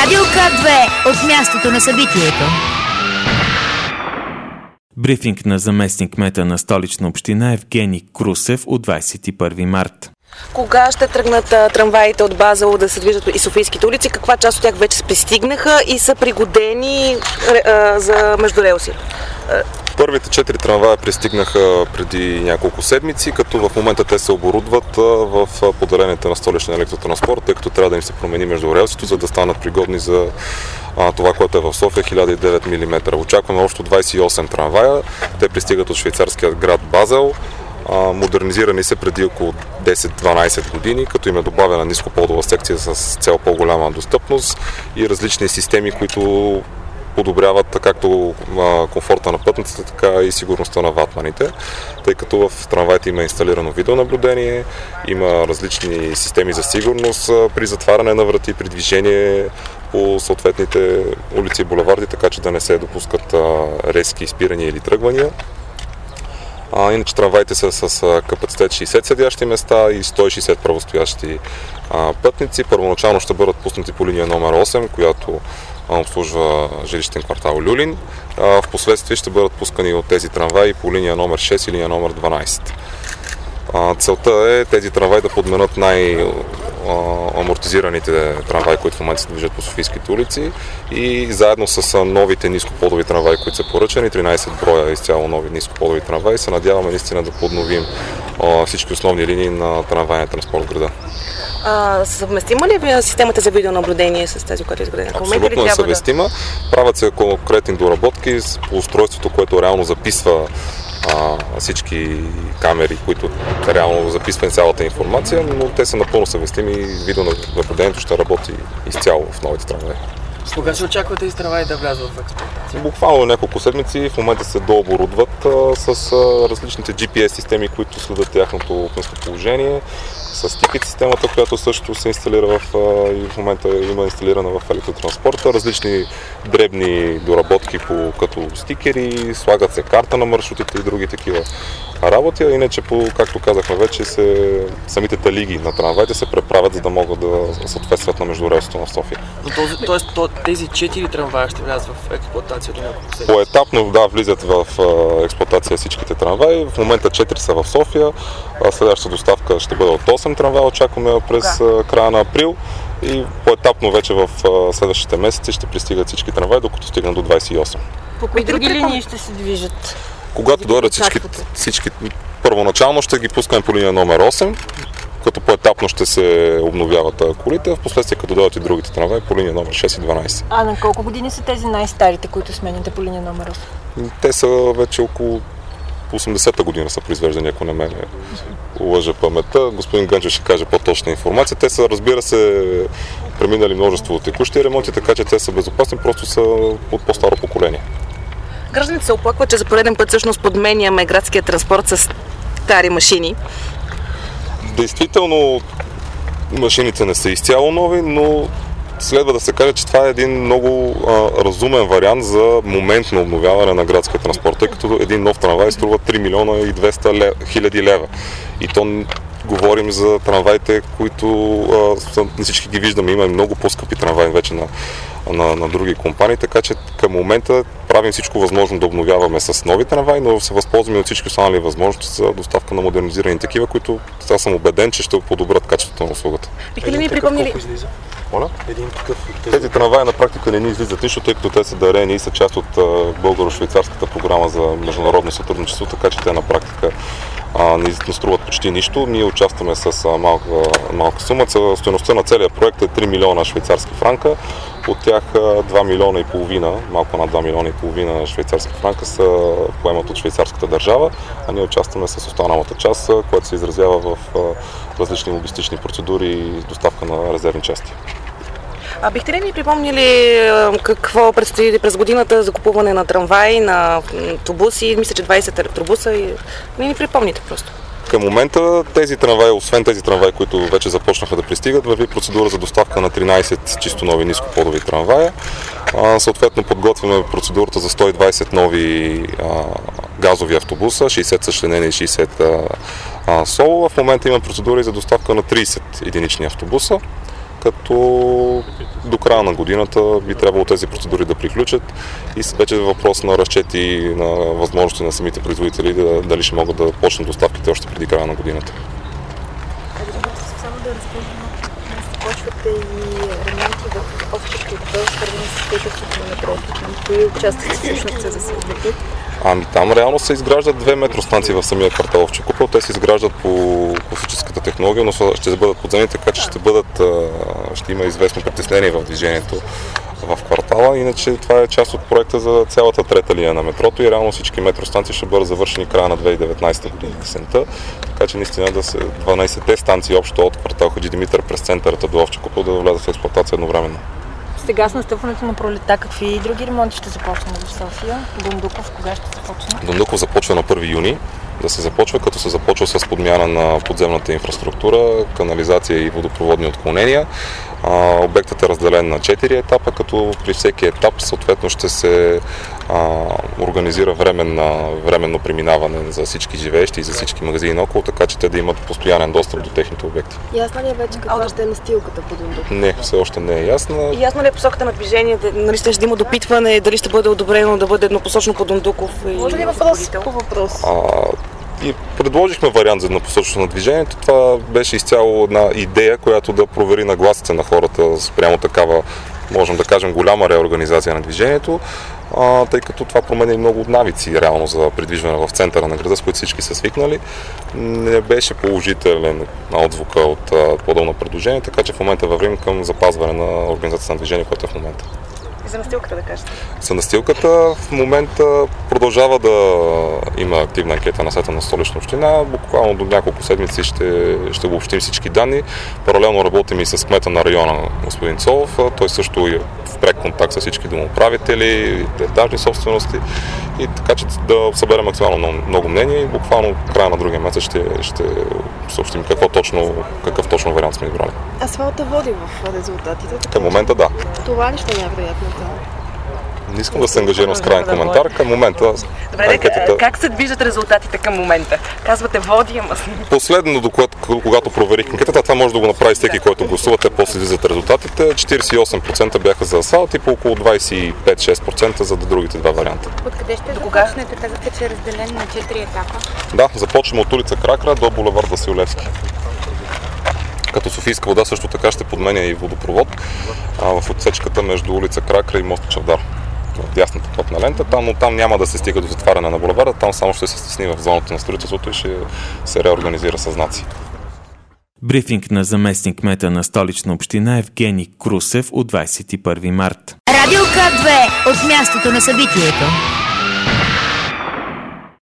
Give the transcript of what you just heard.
Радио К2 от мястото на събитието. Брифинг на заместник-кмета на Столична община Евгений Крусев от 21 март. Кога ще тръгнат трамваите от Базел да се движат и Софийските улици? Каква част от тях вече пристигнаха и са пригодени за междурелси? Първите 4 трамвая пристигнаха преди няколко седмици, като в момента те се оборудват в поделенията на Столичния електротранспорт, тъй като трябва да им се промени междурелсито, за да станат пригодни за това, което е в София, 1009 мм. Очакваме общо 28 трамвая. Те пристигат от швейцарския град Базел. Модернизирани се преди около 10-12 години, като им е добавена нископодова секция с цел по-голяма достъпност и различни системи, които подобряват както комфорта на пътниците, така и сигурността на ватманите, тъй като в трамваите има инсталирано видеонаблюдение, има различни системи за сигурност при затваряне на врати, при движение по съответните улици и булеварди, така че да не се допускат резки спирания или тръгвания. Иначе трамваите са с капацитет 60 седящи места и 160 правостоящи пътници. Първоначално ще бъдат пуснати по линия номер 8, която обслужва жилищен квартал Люлин. В последствие ще бъдат пускани от тези трамваи по линия номер 6 и линия номер 12. Целта е тези трамваи да подменят най-амортизираните трамваи, които в момента се движат по Софийските улици, и заедно с новите нископодови трамваи, които са поръчани, 13 броя изцяло нови нископодови трамваи, се надяваме наистина да подновим всички основни линии на трамвайния транспорт в града. Съвместима ли е системата за видеонаблюдение с тази, която е изградена? Абсолютно е съвместима. Правят се конкретни доработки по устройството, което реално записва всички камери, които реално записват цялата информация, но те са напълно съвместими и видеонаблюдението ще работи изцяло в новите трамваи. С кога се очаква тези трамваи да влязат в експлоатация? Буквално няколко седмици. В момента се дооборудват с различните GPS системи, които следят тяхното местоположение, с тикет системата, която също се инсталира и в момента има инсталирана в електротранспорта. Различни дребни доработки като стикери, слагат се карта на маршрутите и други такива работи. Иначе, както казахме вече, самите талиги на трамваите се преправят, за да могат да съответстват на междурелсото на София. Тоест тези 4 трамвая ще влязат в експлоатация до няколко седмици? Поетапно, да, влизат в експлоатация всичките трамваи. В момента 4 са в София. Следващата доставка ще бъде от 8 трамвая. Очакваме през края на април. И поетапно вече в следващите месеци ще пристигат всички трамваи, докато стигнат до 28. По кои други линии ще се движат? Когато дойдат всички, първоначално ще ги пускаме по линия номер 8, като поетапно ще се обновяват колите, в последствие като дойдат и другите трамваи по линия номер 6 и 12. А на колко години са тези най-старите, които сменяте по линия номер 8? Те са вече около 80-та година са произвеждани, ако не ме лъжа паметта. Господин Гънчев ще каже по-точна информация. Те са, разбира се, преминали множество текущи ремонти, така че те са безопасни, просто са от по-старо поколение. Гражданите се оплакват, че за пореден път всъщност подменяме градския транспорт с стари машини. Действително, машините не са изцяло нови, но следва да се каже, че това е един много разумен вариант за моментно обновяване на градския транспорт, тъй като един нов трамвай струва 3 милиона и 200 хиляди лева. И то говорим за трамваите, които не всички ги виждаме. Има и много по-скъпи трамваи вече на други компании, така че към момента правим всичко възможно да обновяваме с нови трамваи, но се възползваме от всички останали възможности за доставка на модернизирани такива, които аз съм убеден, че ще подобрят качеството на услугата. Бихте ли ми припомнили? Тези трамваи на практика не ни излизат нищо, тъй като те са дарени и са част от българо-швейцарската програма за международно сътрудничество, така че те на практика не струват почти нищо. Ние участваме с малка сума. Стойността на целия проект е 3 милиона швейцарски франка. От тях 2 милиона и половина, малко над 2 милиона и половина швейцарски франка са поемат от швейцарската държава, а ние участваме с останалата част, която се изразява в различни логистични процедури и доставка на резервни части. Бихте ли ми припомнили какво предстои през годината за купуване на трамваи, на автобуси? Мисля, че 20 електробуса и не ни припомните просто. Към момента тези трамваи, освен тези трамваи, които вече започнаха да пристигат, върви процедура за доставка на 13 чисто нови нископодови трамвая. Съответно подготвяме процедурата за 120 нови газови автобуса, 60 съчленени и 60 соло. В момента има процедури за доставка на 30 единични автобуса, като до края на годината би трябвало тези процедури да приключат и вече е въпрос на разчети и на възможности на самите производители дали ще могат да почнат доставките още преди края на годината. Само да разкажем, започвате и ремонти в общи квартал, свързани с строителството на метрото. Кои участъци всъщност се засегнати? Там реално се изграждат 2 метростанции в самия квартал Овча купел. Те се изграждат по класическата технология, но ще бъдат подземни, така че ще има известно притеснение в движението в квартала. Иначе това е част от проекта за цялата трета линия на метрото и реално всички метростанции ще бъдат завършени края на 2019 година есента. Така че наистина 12-те станции общо от квартал Хаджи Димитър през центърата до Овча купел да влязат в експлоатация едновременно. Сега с настъпването на пролета, какви други ремонти ще започнат в София? Дондуков кога ще започне? Дондуков започва на 1 юни да се започва, като се започва с подмяна на подземната инфраструктура, канализация и водопроводни отклонения. Обектът е разделен на 4 етапа, като при всеки етап съответно ще се организира временно преминаване за всички живеещи и за всички магазини наоколо, така че те да имат постоянен достъп до техните обекти. Ясна ли е вече каква ще е настилката по Дондуков? Не, все още не е ясна. И ясно ли е посоката на движение? Нали ще има допитване, дали ще бъде одобрено да бъде еднопосочно по Дондуков? Може ли въпрос по въпрос? И предложихме вариант за еднопосочно на движението. Това беше изцяло една идея, която да провери нагласите на хората спрямо такава, можем да кажем, голяма реорганизация на движението, тъй като това променя и много навици реално за придвижване в центъра на града, с които всички са свикнали. Не беше положителен отзвука от подобно предложение, така че в момента вървим към запазване на организацията на движение, което е в момента. И за настилката да кажете? За настилката в момента продължава да има активна анкета на сайта на Столична община. Буквално до няколко седмици ще обобщим всички данни. Паралелно работим и с кмета на района, господин Цолов. Той също е в пряк контакт с всички домоуправители, етажни собствености. И така че да съберем максимално много мнение и буквално в края на другия месец ще съобщим какъв точно вариант сме избрали. Асфалта води в резултатите? Към момента да. Това ли ще е най-вероятното? Не искам да се ангажирам с крайен коментар. Към момента... Добре, как се движат резултатите към момента? Казвате води, ама... Последно, когато проверих анкетата, това може да го направи всеки, който гласува, те после излизат резултатите. 48% бяха за асфалт и по около 25-6% за другите два варианта. Откъде ще започнете? Казахте, че е разделен на 4 етапа. Да, започваме от улица Кракра до булевард Васил-Левски. Като Софийска вода също така ще подменя и водопровод в отсечката между улица Кракра и мост Чавдар. В дясната пътна лента, но там няма да се стига до затваряне на булеварда, там само ще се стесни в зоната на строителството и ще се реорганизира със знаци. Брифинг на заместник-кмета на Столична община Евгений Крусев от 21 март. Радио К2 от мястото на събитието.